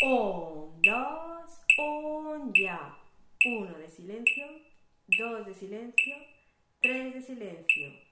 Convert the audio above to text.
Un, dos, un, ya. 1 de silencio, 2 de silencio, 3 de silencio.